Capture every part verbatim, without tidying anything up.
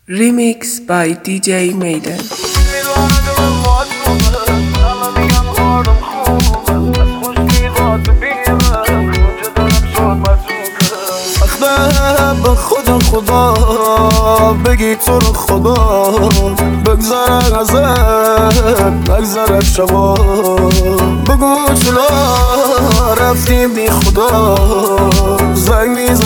Remix by دی جی Maiden. به خود خدا بگی تو رو خدا بگذر ازت بگذر شبا بگو چلا رفتی بی خدا زنگ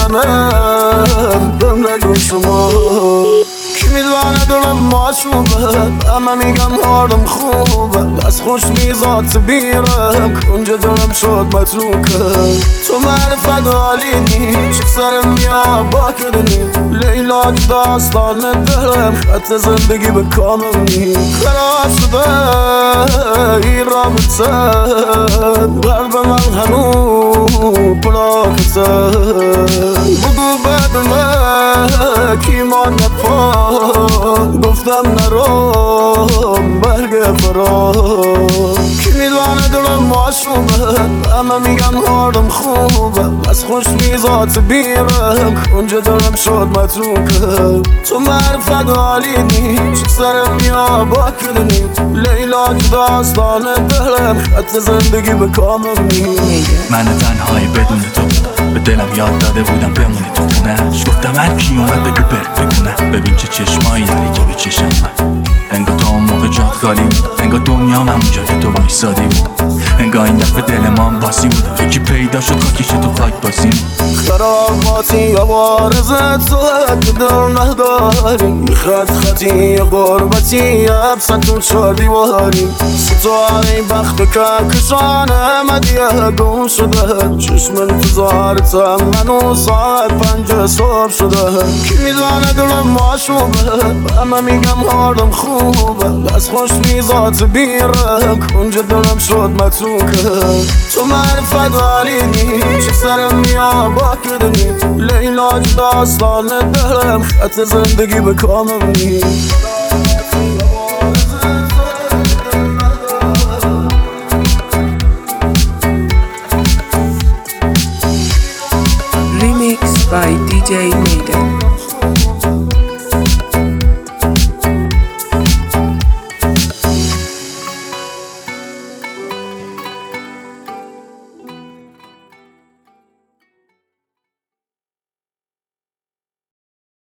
میزنم دم نگو شما کی میدونه دلم معشوقه اما میگم حالم خوبه از خوش میزاد بیرم کنجا دلم شد متروکه تو معرفت عالی نیست سرم یا با کردنی لیلا که داستان دلم خط زندگی به کامل نیست خراب شده این رابطه قلب من هنو پلاکته بگو بدونه کی ما نپا گفتم نرم برگ فرا کی میدونه دلم معشوقه اما میگم حالم خوبه از خوش میزاد بیرم اونجا دلم شد متروکه تو معرفت عالی نیست سرم یا با کردنی لیلا که داستان دلم خط زندگی به کامل نیست من تنهایی بدون تو به دلم یاد داده بودم بمونی تو خونهش گفتم هر کی اومد بگو بر بگونه ببین چه چشمایی داری که به چشم من انگار تو اون موقع جات خالی بود انگار دنیا من اونجا که تو وایسادی بود انگار این دفعه دل من باسی بود یکی پیدا شد خاکیش تو خاک باسیم خراباتی یا بارزت تو که دل نداری خط خطی غربتی ابسط تو چار دیواری ستاره بخت کهکشان مدیه گم شده چشم انتظارتم منو ساعت پنج صبح شده کی میدونه دلم معشوقه اما میگم حالم خوبه از خوش میزاد بیرم اونجا دلم شد متروکه تو معرفت عالی نیست سرم یا با کردنی لیلا که داستان دلم خط زندگی به کامل نیست